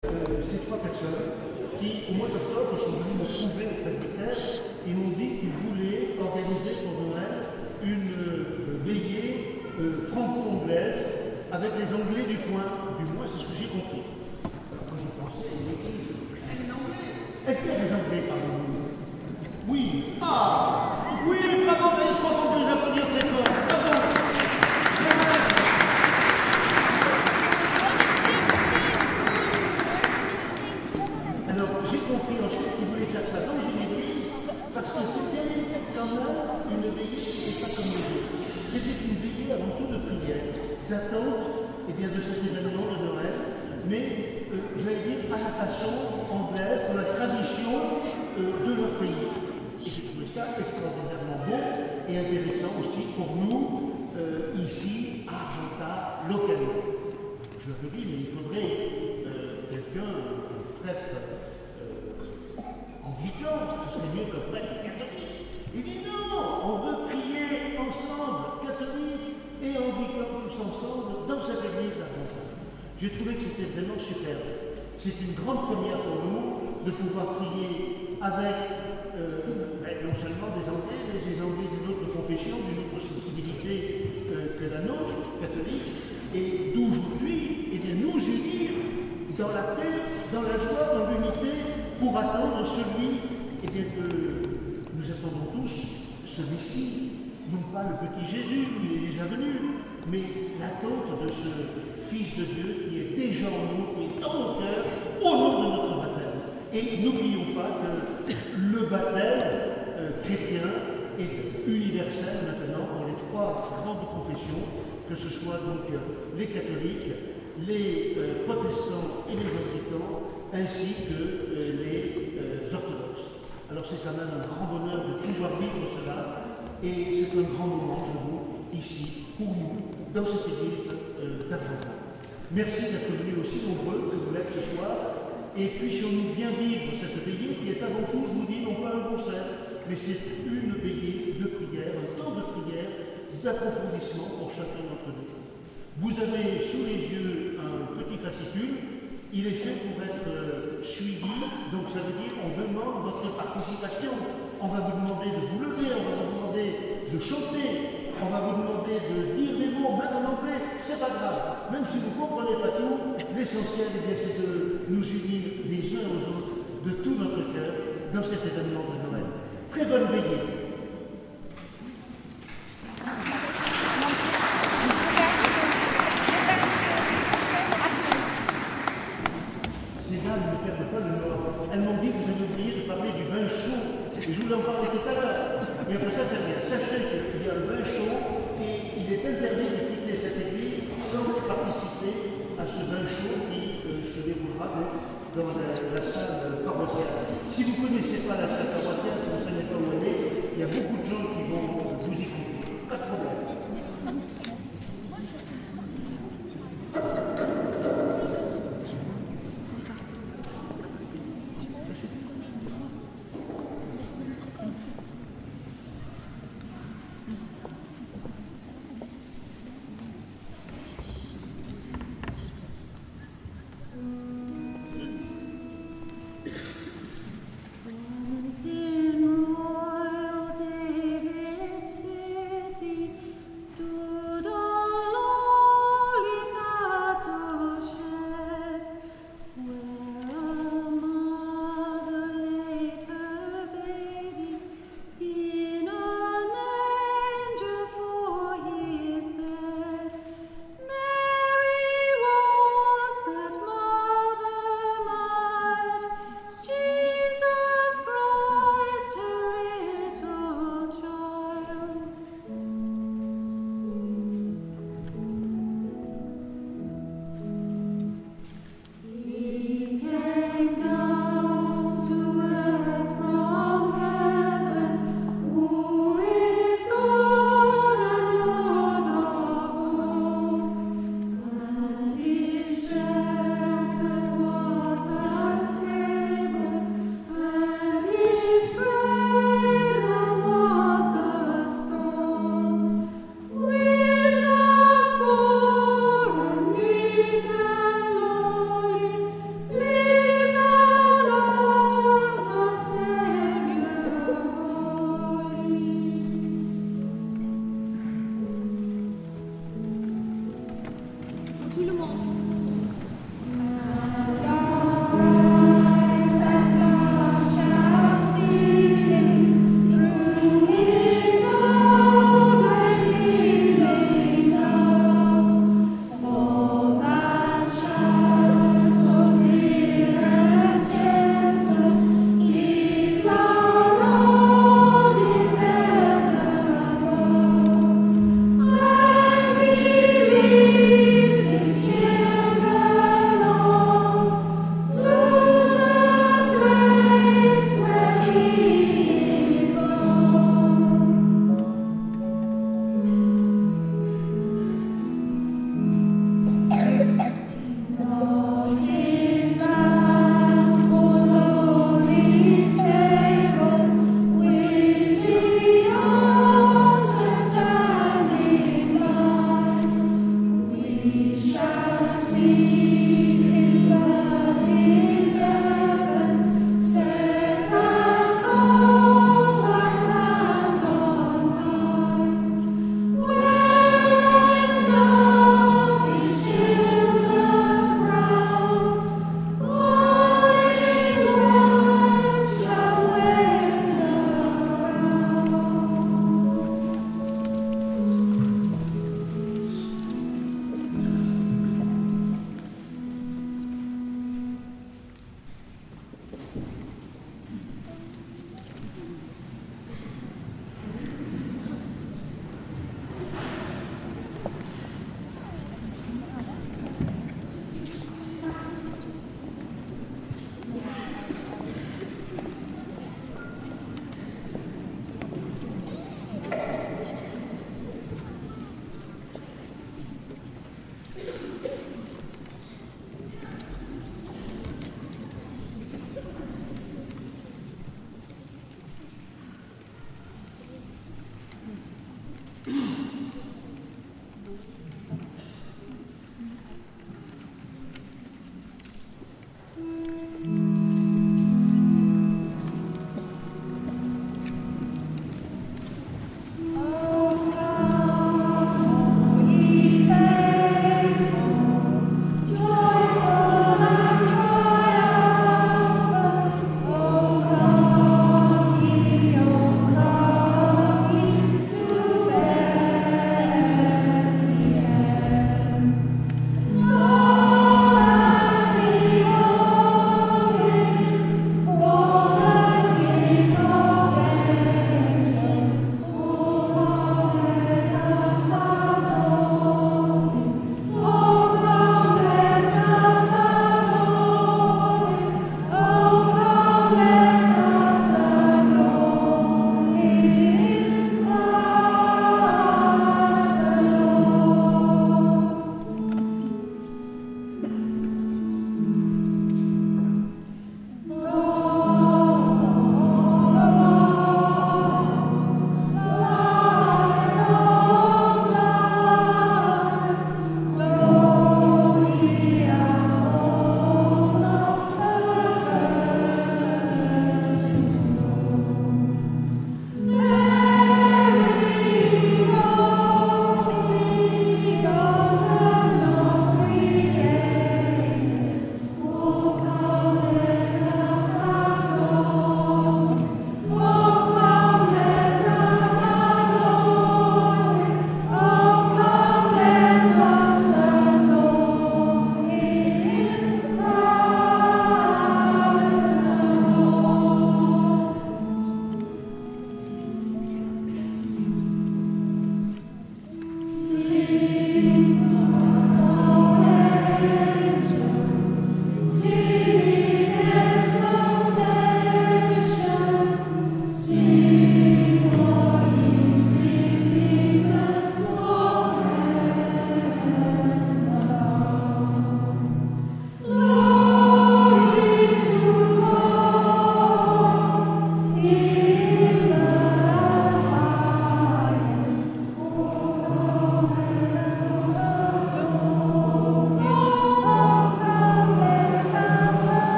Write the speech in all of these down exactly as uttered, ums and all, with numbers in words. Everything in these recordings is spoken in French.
Euh, ces trois personnes qui, au mois d'octobre, sont venus me trouver au presbytère et m'ont dit qu'ils voulaient organiser pour Noël une euh, veillée euh, franco-anglaise avec les Anglais du coin. Du moins, c'est ce que j'ai compris. Alors, moi, je pensais à une église. Est-ce qu'il y a des Anglais parmi nous? Oui. Ah oui, bravo, mais je crois qu'on peut les applaudir très fort. Bravo. Alors, j'ai compris ensuite qu'ils voulaient faire ça dans une église parce que c'était quand même une veillée qui n'était pas comme les autres. C'était une veillée avant tout de prière, d'attente eh bien, de cet événement de Noël, mais euh, j'allais dire à la façon anglaise, dans la tradition euh, de leur pays. Et j'ai trouvé ça extraordinairement beau et intéressant aussi pour nous, euh, ici, à Argentat, localement. Je leur ai dit, mais il faudrait euh, quelqu'un, un prêtre euh, anglican, ce serait mieux qu'un prêtre catholique. Il dit non, on veut prier ensemble, catholiques et anglicans tous ensemble, dans cette église d'Argentat. J'ai trouvé que c'était vraiment superbe. C'est une grande première pour nous de pouvoir prier avec euh, non seulement des Anglais, mais des Anglais d'une autre confession, d'une autre sensibilité euh, que la nôtre, catholique, et d'aujourd'hui, eh bien, nous unir dans la paix, dans la joie, dans l'unité, pour attendre celui eh bien, que nous attendons tous, celui-ci, non pas le petit Jésus, il est déjà venu, mais l'attente de ce Fils de Dieu qui est déjà en nous, qui est dans nos cœurs, au nom de notre baptême. Et n'oublions pas que le baptême euh, chrétien est universel maintenant pour les trois grandes confessions, que ce soit donc les catholiques, les euh, protestants et les anglicans, ainsi que euh, les euh, orthodoxes. Alors c'est quand même un grand bonheur de pouvoir vivre cela, et c'est un grand moment, je vous, ici, pour nous, dans cette église euh, d'Argentat. Merci d'être venus aussi nombreux que vous l'êtes ce soir, et puissions-nous bien vivre cette veillée qui est avant tout, je vous dis, non pas un concert, mais c'est une veillée de prière, un temps de prière, d'approfondissement pour chacun d'entre nous. Vous avez sous les yeux un petit fascicule, il est fait pour être euh, suivi, donc ça veut dire on demande votre participation. On va vous demander de vous lever, on va vous demander de chanter, on va vous demander de dire des mots, même en anglais, c'est pas grave. Même si vous ne comprenez pas tout, l'essentiel eh c'est de nous unir les uns aux autres, de tout notre cœur, dans cet événement de Noël. Très bonne veillée. Elles m'ont dit que vous avez oublié de parler du vin chaud. Et je voulais en parler tout à l'heure. Et après ça, très bien. Sachez qu'il y a un vin chaud et il est interdit de quitter cette église sans participer à ce vin chaud qui euh, se déroulera dans la, la salle paroissiale. Si vous ne connaissez pas la salle paroissiale, si vous ne savez pas où elle est, il y a beaucoup de gens qui vont vous y conduire. Pas de problème.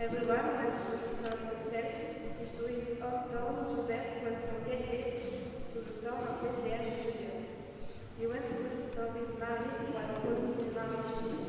Everyone went to the story himself, which to his own town. Joseph went from Galilee to the town of Bethlehem in Judea. He went to visit his Mary, who was holding his marriage to him.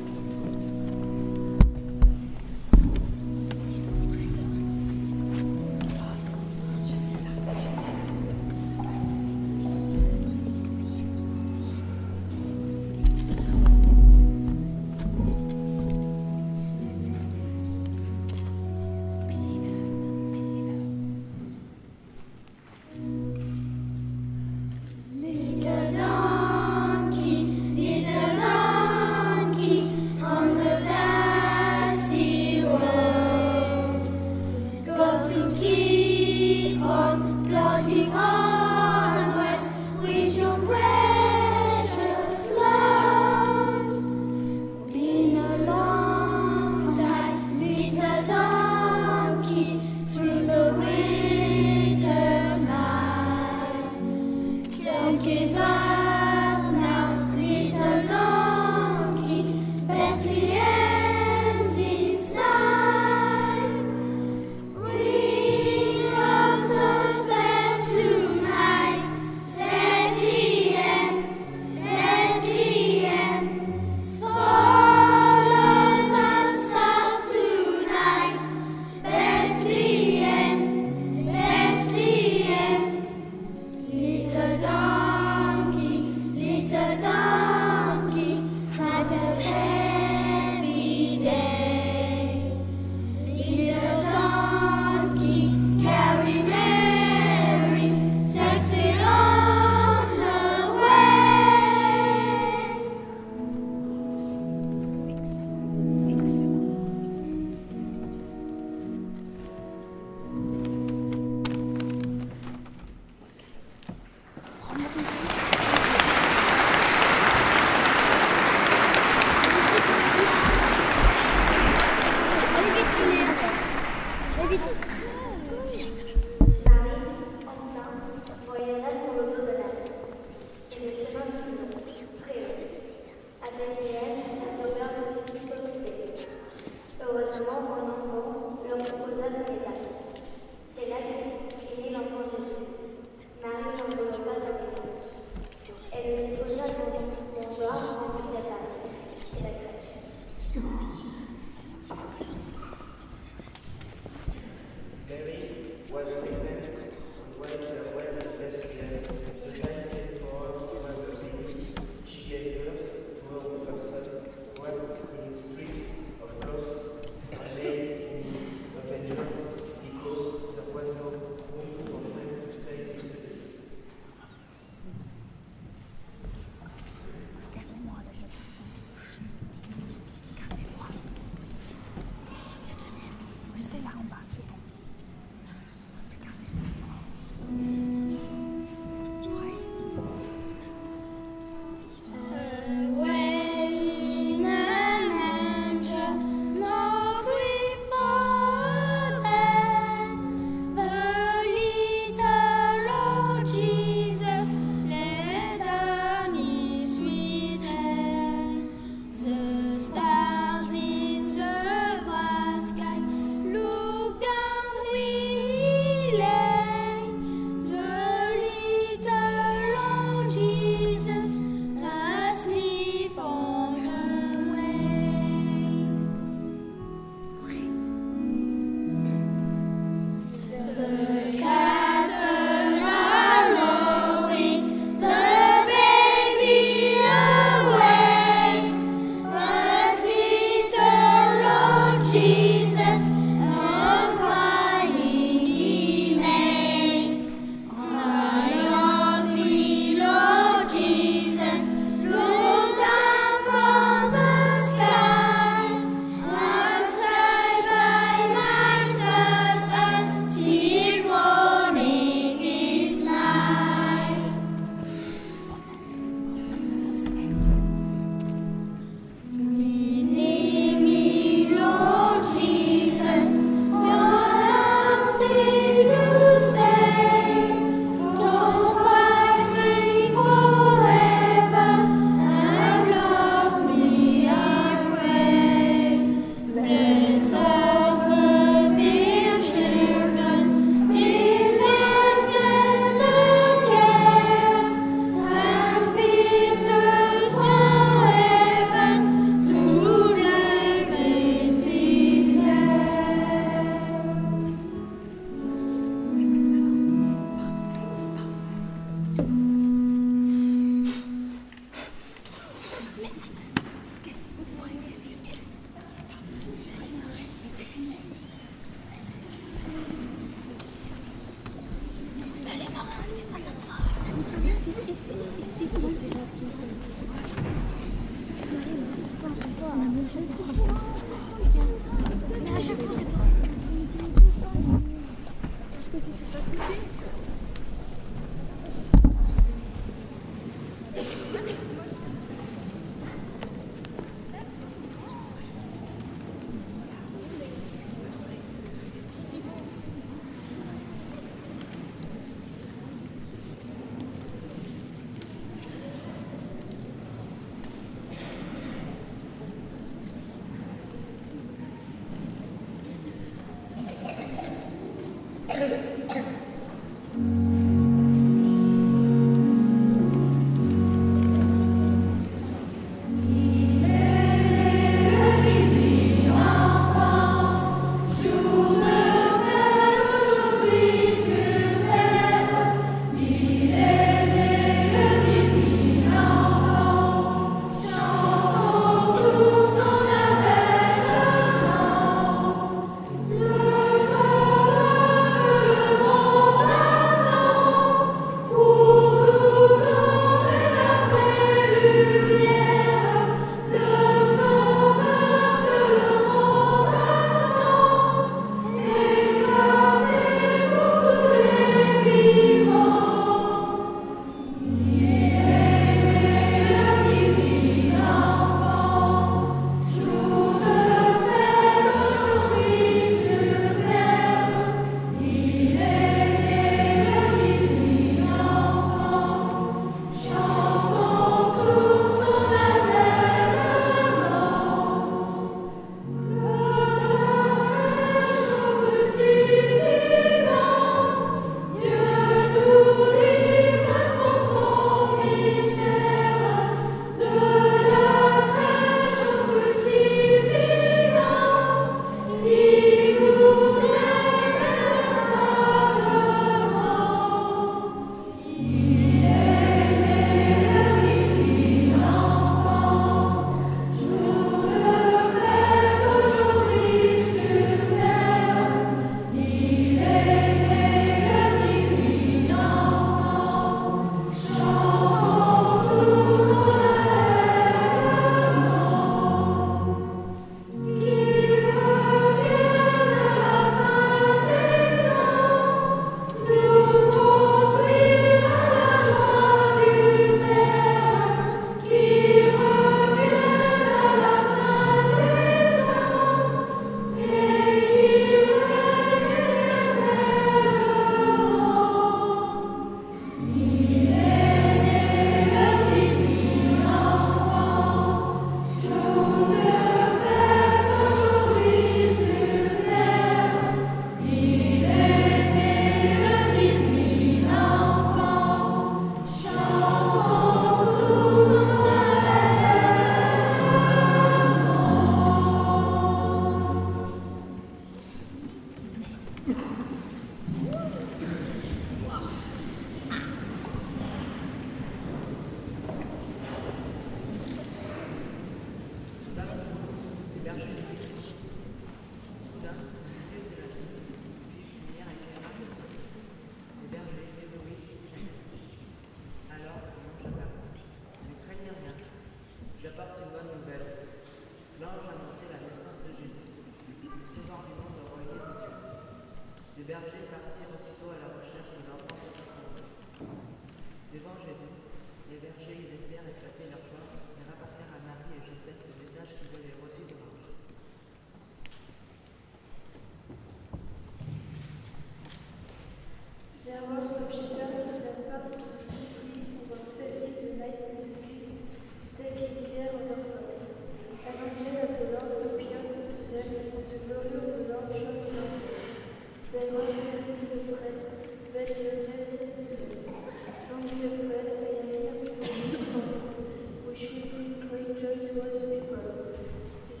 Which we bring great joy to us people.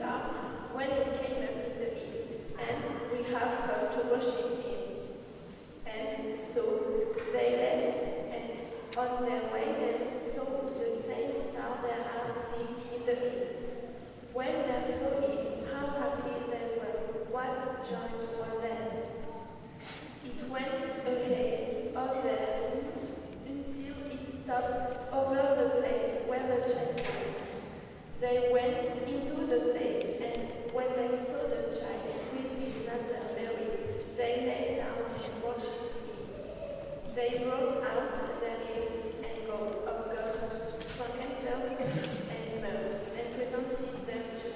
star when it came up in the east, and we have come to worship him. And so they left, and on their way they saw the same star they had seen in the east. When they saw it, how happy they were, what joy toward them. It went ahead of them until it stopped over the place where the child was. They went into the place, and when they saw the child with his mother Mary, they lay down and worshipped him. They brought out their gifts and gold of gold, frankincense, and myrrh, and presented them to him.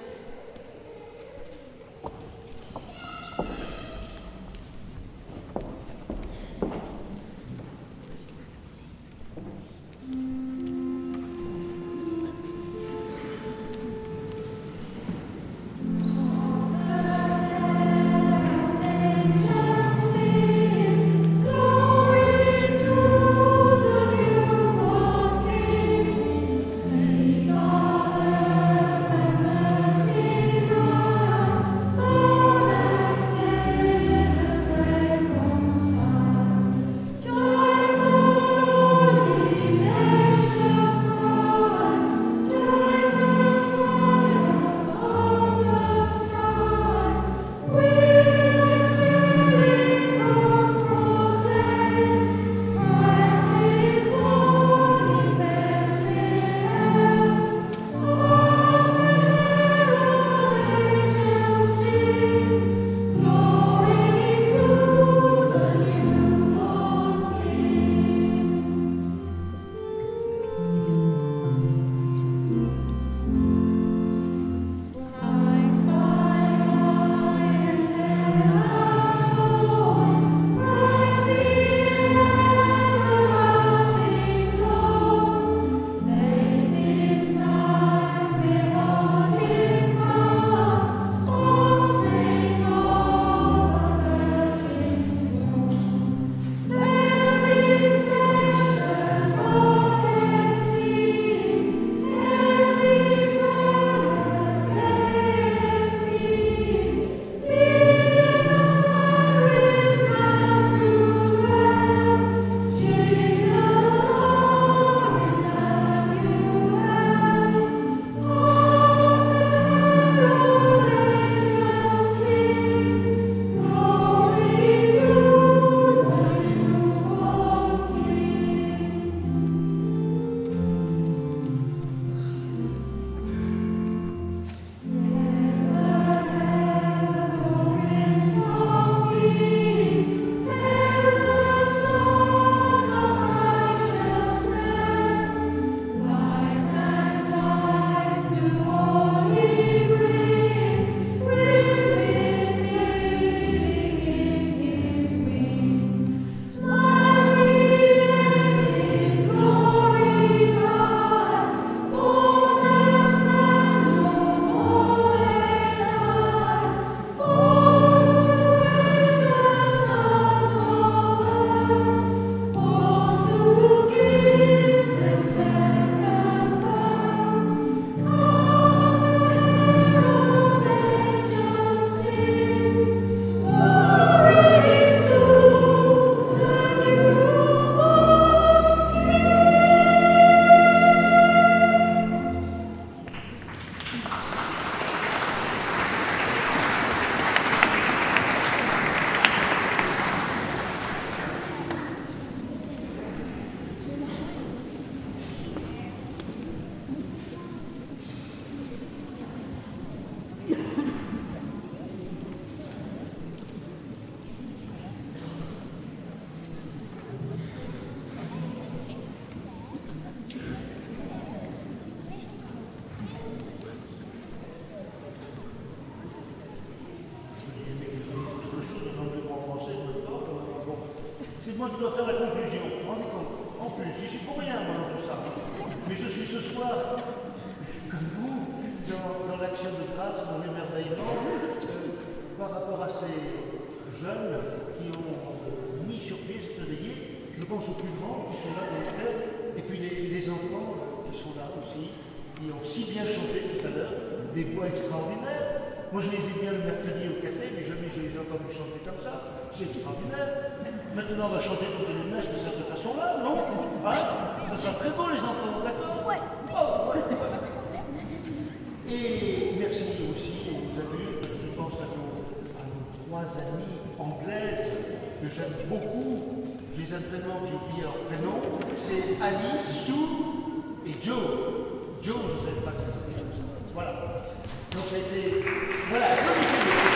moi qui dois faire la conclusion. Vous vous rendez compte? En plus, je suis pour rien, moi, dans tout ça. Mais je suis ce soir, comme vous, dans, dans l'action de grâce, dans l'émerveillement, euh, par rapport à ces jeunes qui ont mis sur pied cette veillée. Je pense aux plus grands qui sont là dans le cœur, et puis les, les enfants qui sont là aussi, qui ont si bien chanté tout à l'heure. des voix extraordinaires. Moi, je les ai bien le mercredi au café, mais jamais je les ai entendus chanter comme ça. C'est extraordinaire. Maintenant, on va chanter toutes les mèches de cette façon-là, non? Hein? Ça sera très beau, les enfants, d'accord? Ouais. Oh, ouais, ouais. Et merci aussi aux adultes, je pense à nos, à nos trois amies anglaises que j'aime beaucoup. Je les aime tellement que j'ai oublié leur prénom. C'est Alice, Sue et Joe. Joe, je ne savais pas que ça s'appelait comme ça. Voilà. Donc ça a été... Voilà, applaudissez-les.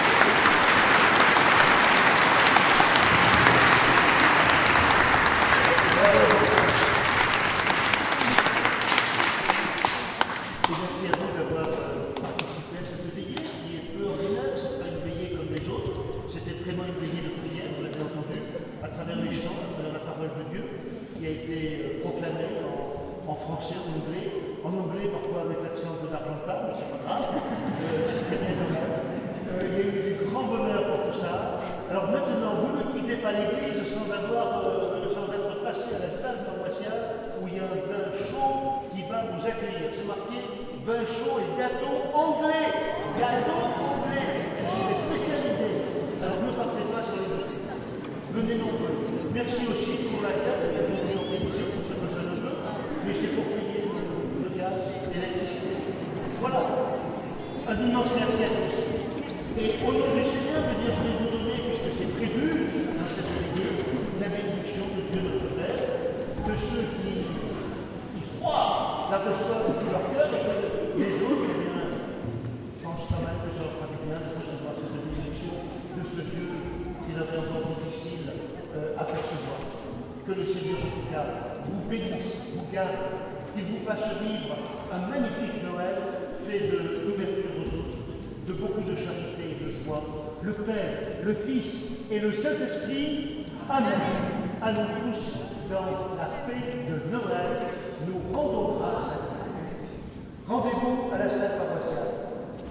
Et merci à vous d'avoir participé à cette veillée qui est peu ordinaire, ce n'est pas une veillée comme les autres, c'était vraiment une veillée de prière, vous l'avez entendu, à travers les chants, à travers la parole de Dieu, qui a été proclamée en, en français, en anglais, en anglais parfois avec l'accent de l'Argentin, mais c'est pas grave, euh, c'est très bien normal. Euh, il y a eu du grand bonheur pour tout ça. Alors maintenant, vous ne quittez pas l'église sans avoir, euh, sans être passé à la salle paroissiale où il y a un vin chaud qui va vous accueillir. C'est marqué vin chaud et gâteau anglais. Gâteau anglais. C'est des spécialités. Alors ne partez pas sur les dossiers. Venez nombreux. Merci aussi pour la carte que vous avez organisée pour ce que je ne veux, mais c'est pour payer le gaz et l'électricité. Voilà. Un immense merci à tous. Et au nom du Seigneur, eh bien, je vais vous donner, puisque c'est prévu dans cette veillée, la bénédiction de Dieu notre Père, que ceux qui, qui croient la reçoivent de tout leur cœur et que les autres, eh bien, pensent quand même que ça leur fera du bien de recevoir cette bénédiction de ce Dieu qui leur est encore difficile euh, à percevoir. Que le Seigneur, en tout cas, vous bénisse, vous garde, qu'il vous fasse vivre un magnifique Noël fait d'ouverture aux autres, de beaucoup de charité et de joie, le Père, le Fils et le Saint-Esprit. Amen. Allons tous dans la paix de Noël, nous rendons grâce à Dieu. Rendez-vous à la salle paroissiale.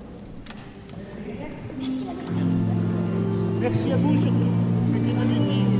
Merci la belle. Merci à vous surtout. C'était magnifique.